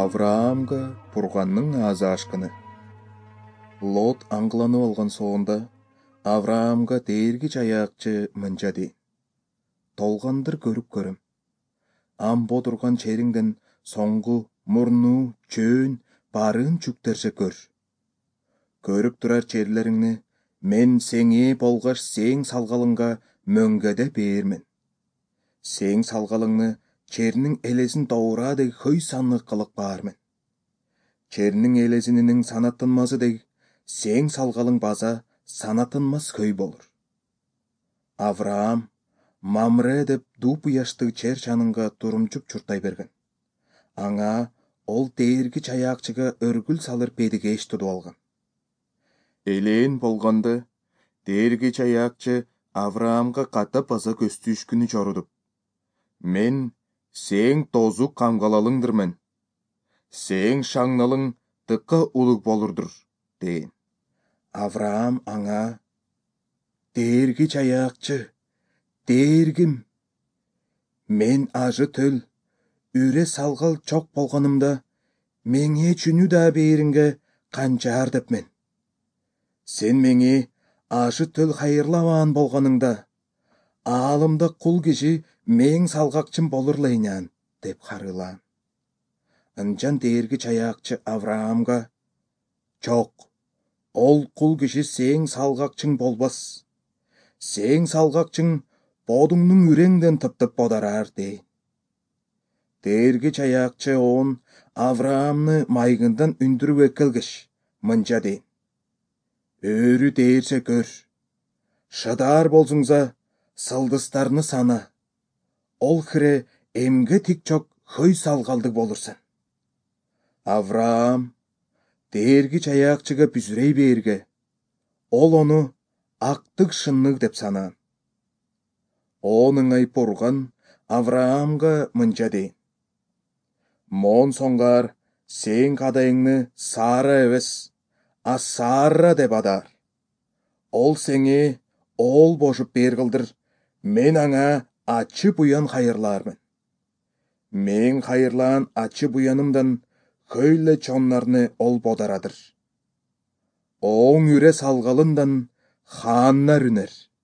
Авраамга Бурганның азы ашкыны. Лот аңгыланып алган соонда Авраамга дээргич аяакчы мынча дейин. Толгандыр көрүп көрөм. Ам бодурган чериңден соңгу, мурну, чөөн барын чүктерсе көр. Көрүп турар черлериңни мен сеңе болгаш сең салгалыңга мөңгеде бермен. Сең салгалыңны чернин элесин доура дег хөй санлык кылык баармен. Чернин элесинин санаттынмасы дег сең салгалың база санаттынмас хөй болур. Авраам Мамре деп дуп уяштык чер чанынга турумчуп чуртай берген. Аңа ол дээргич аяакчыга өргүл салыр бедигеш тутуп алган. Элеен болгонда дээргич аяакчы Авраамга ката баса көстүүшкүнү чорудуп: мен сең тозу камгалалыңдырмен. Сең шаңналың тыкка улуг болурдур, дейин. Авраам аңа: дээргич аяакчы, дээргим, мен ажы төл, үре салгал чок болгонумда, меңе чүнү да беринге канчаар депмен. Сен меңе ажы төл хайырлабаан болгонуңда, аалымда кул киши мең салгакчым болурлайнан, деп харыылаан. Ынчан дээргич аяакчы Авраамга: жок, ол кул киши сең салгакчың болбас. Сең салгакчың бодуңнун үреңден тыптып бодарар, дейин. Дээргич аяакчы оон Авраамны майгындан үндүрүп эккелгеш, мынча дейин. Өрү дээрсе көр. Шыдаар болсуңса, сылдыстарны сана. Ол хире эмге тикчок хөй салгалдык болурсун. Авраам дээргич аяакчыга бүзүрей бээрге, ол ону актык шыннык деп санаан. Оон ыңай Бурган Авраамга мынча дейин. Моон соңгаар сең кадайыңны Сара эбес, а Сара деп адаар. Ол сеңе оол бошуп бээр кылдыр, мен аңа ачы буян хайырлаармын. Мен хайырлаан ачы буянымдан хөйле чоннарны ол бодарадыр. Оң үре салгалындан хааннар үнер.